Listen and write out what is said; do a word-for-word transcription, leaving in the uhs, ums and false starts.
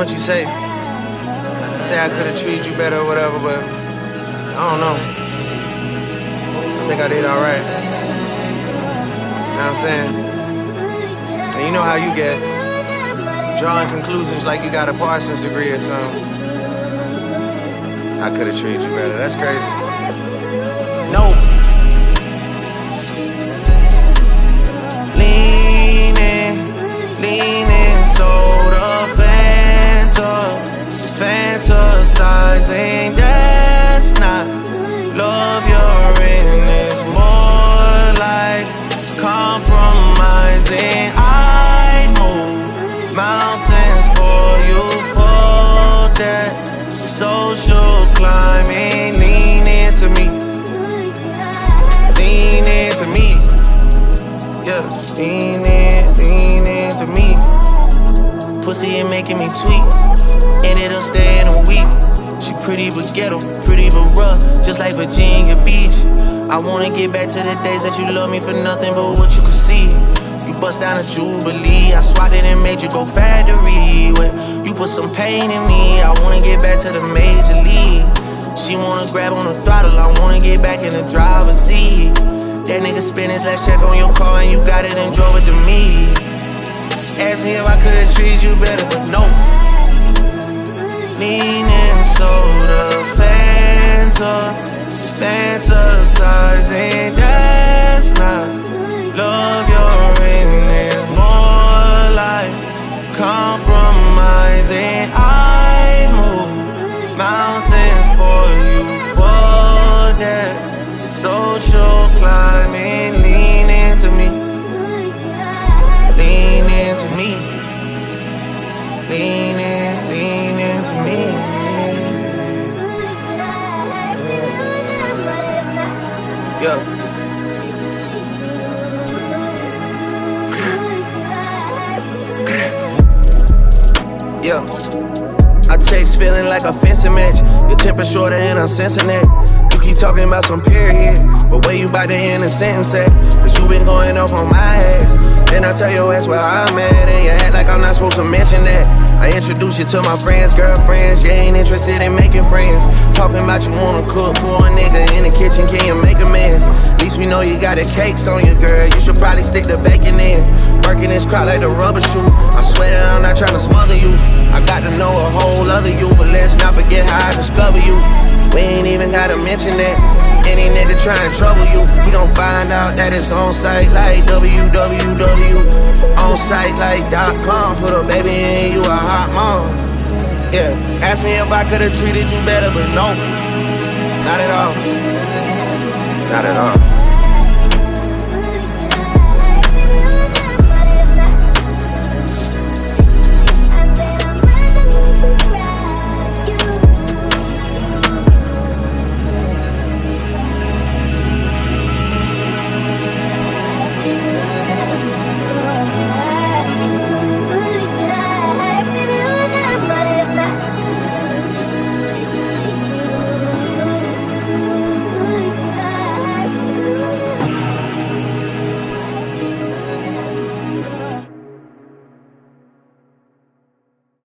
what you say. Say I could've treated you better or whatever, but I don't know. I think I did alright. You know what I'm saying? And you know how you get. Drawing conclusions like you got a Parsons degree or something. I could've treated you better. That's crazy. Nope. Leaning, leaning, soda, Fanta, fantasizing. That's not love. You're in. It's more like compromising. I move mountains for you for that social climbing. Lean into me, lean into me, yeah. Lean in, lean into me. Pussy ain't making me tweak, ended up staying a week. She pretty but ghetto, pretty but rough, just like Virginia Beach. I wanna get back to the days that you love me for nothing but what you could see. You bust down a Jubilee, I swatted and made you go factory. You put some pain in me, I wanna get back to the major league. She wanna grab on the throttle, I wanna get back in the driver's seat. That nigga spent his last check on your car and you got it and drove it to me. Ask me if I could've treated you better, but no. Leaning, soda, Fanta, fantasizing. That's not love. You're in. Is more like compromising. I move mountains for you for that social climbing. Lean into me, lean into me, lean in, lean into me. Yeah. Yeah, I text feeling like a fencing match. Your temper shorter and I'm sensing that. You keep talking about some period, but where you about to end a sentence at? Cause you been going off on my ass. Then I tell your ass where I'm at, and you act like I'm not supposed to mention that. I introduce you to my friends, girlfriends. You ain't interested in making friends. Talking about you wanna cook for a nigga in the kitchen, can you make amends? At least we know you got the cakes on you, girl. You should probably stick the bacon in. Working this crowd like the rubber shoe. I swear that I'm not trying to smother you. I got to know a whole other you, but let's not forget how I discover you. We ain't even gotta mention that. Any nigga try and trouble you, we gon' find out that it's on site like w w w. On site like dot com. Put a baby in, you a hot mom. Yeah, ask me if I could've treated you better, but no, not at all. Not at all.